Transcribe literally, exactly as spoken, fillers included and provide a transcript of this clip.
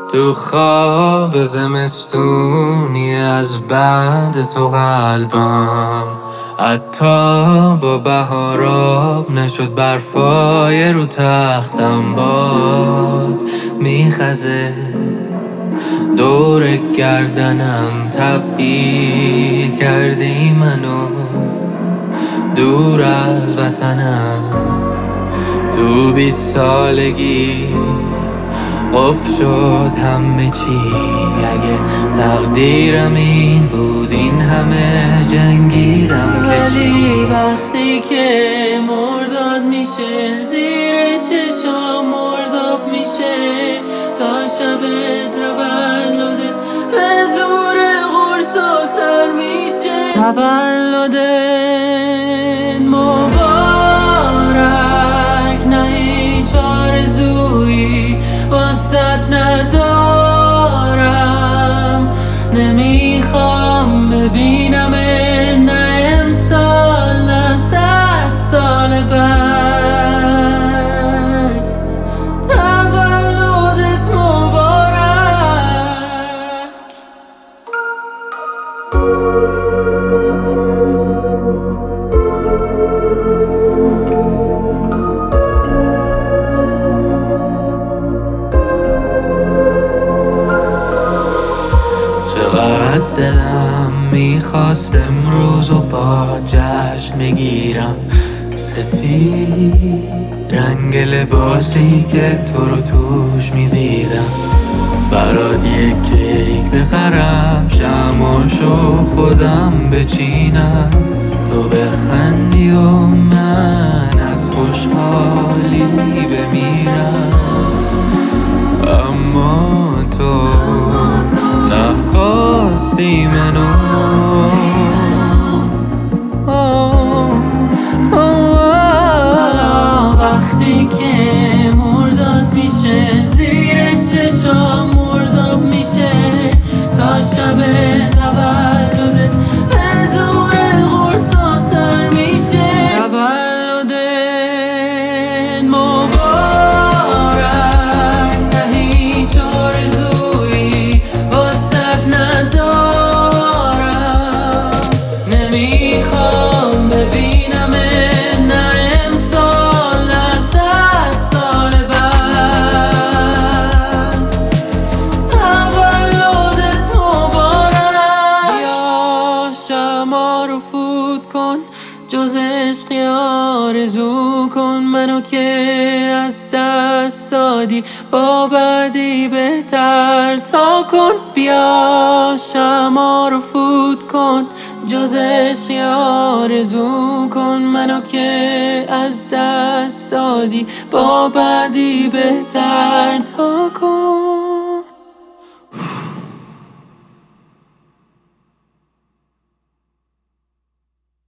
تو خواب زمستونی از بعد تو قلبم حتی با بهاراب نشد برفای رو تختم باد میخزه دور گردنم تبعید کردی منو دور از وطنم تو بیست سالگی قفل شد همه چی اگه تقدیرم این بود این همه جنگیدم که چی وقتی که مرداد میشه زیر چشام مرداب میشه تا شب تولدت به زور قرص و سر میشه تولدت مبارک نه هیچ آرزویی واسط ندارم نمیخوام ببینم نه امسال نه صد سال بعد تولدت مبارک. چقدر دلم میخواست امروز و با جشن میگیرم سفید رنگ لباسی که تو رو توش میدیدم برات یک کیک بخرم شماشو خودم بچینم تو بخندی و من از خوشحالی بمیرم اما تو نخواستی منو حالا وقتی که مرداد میشه زیر چشام مرداب میشه تا شب تولدت به زور قرص و سر میشه تولدت مبارک نه هیچ آرزویی واسط ندارم نمیخوام ببینم نه امسال نه صد سال بعد تولدت مبارک. یا شمع رو فوت کن جز عشقی آرزو کن منو که از دست دادی با بعدی بهتر تا کن بیا شمع رو فوت کن جز عشقی آرزو کن منو که از دست دادی با بعدی بهتر تا کن.